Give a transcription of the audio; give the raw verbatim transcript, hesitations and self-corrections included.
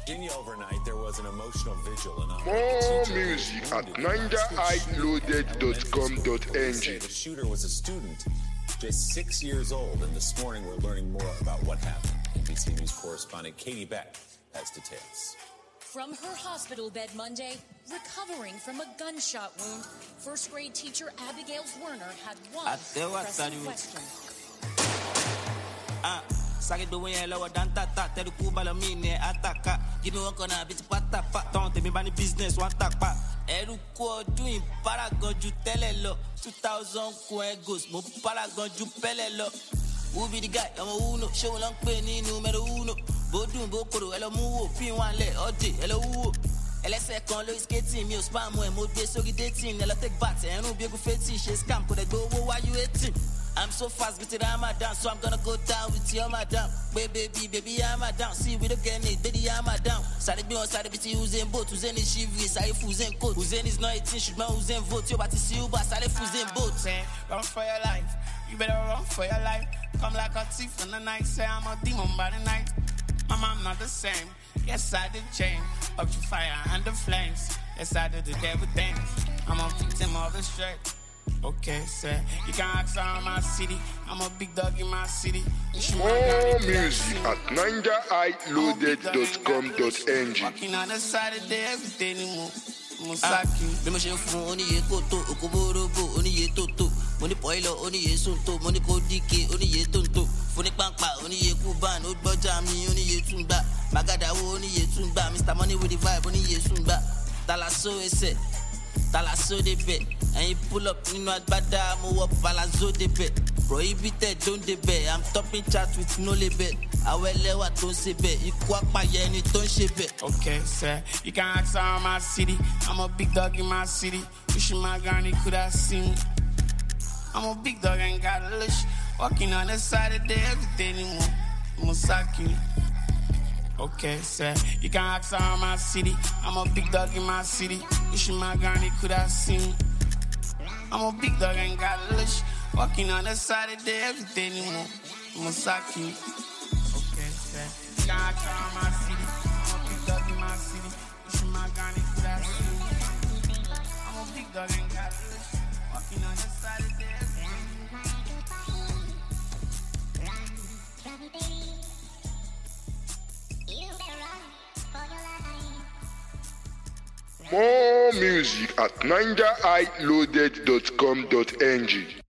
Virginia overnight, there was an emotional vigil in honor More of the teacher music who was at wounded ninja by a eye shooting loaded at dot com elementary dot school. Police n g. say the shooter was a student, just six years old, and this morning we're learning more about what happened. N B C News correspondent Katie Beck has details. From her hospital bed Monday, recovering from a gunshot wound, first grade teacher Abigail Werner had one pressing question. Ah, sakit doing hello dan tata tell ku balamine ataka. Give me one corner bit pata pa don't tell me bani business one tak pa. Eru ko doing paragon ju tele lo two thousand ko egos mo paragon ju pele lo. Who be the guy? I'm a uno, show long penny numero uno. Bodun bokoro elo muwo pin one le ode elo uwo. Elese kan lo skating mi o spam mo e mo gbe sórí dating elo take bat enrun bi egun fetish she scam ko de go wo why you hating. I'm so fast with it, I'm a down, so I'm gonna go down with you, I'm a down. Baby, baby, baby, I'm a down. See, we don't get it, baby, I'm a down. Side be on side, bitty, who's in boat, who's in his shivy, side who's in coat, who's in his not eighteen, should man who's in vote, you about to see you, but side who's in boat. Run for your life, you better run for your life. Come like a thief in the night, say I'm a demon by the night. Mama, I'm not the same. Yes, I did change. Up to fire and the flames. Yes, I did the devil things. I'm a victim of the straight. Okay, sir. You can ask around my city. I'm a big dog in my city. More music at ninja eye loaded dot com dot n g. Walking on the side of the everything move. Musaki. Bí mo ṣe fún oníye kó tó okòbórógbó oníye tó tó mo ní pọ́ìlọ oníye sóńtó mo ní kó díke oníye tó ń tó fún ní pàǹpà oníye kúbán ó gbọ́jà mi oníye tún gbà màgàdàwó oníye tún gbà Mister Money with the vibe oníye tún gbà tàlàsó ẹsẹ̀ tàlàsó débẹ̀ ẹ̀yin pull up nínú agbádá mo wọ palazzo débẹ̀ prohibited don't débẹ̀ I'm topping chat with no label àwọn ẹlẹ́wà tó ń ṣe bẹ́ẹ̀ ikú apàyẹ ẹni tó ń ṣe bẹ́ẹ̀. Okay, sir. You can ask around my city. I'm a big dog in my city. Wishing my granny could have seen me. I'm a big dog and got a lush. Walking on the side of the everything anymore. Musaki. Okay, sir. You can ask around my city. I'm a big dog in my city. Wishing my granny could have seen me. I'm a big dog and got a lush. Walking on the side of the everything anymore. Musaki. Okay, sir. You can ask around my city. I'm a big dog in my city. Wishing my granny could have seen me. I'm a big dog and got a lush. Walking on the side of the More music at ninja eye loaded dot com dot n g.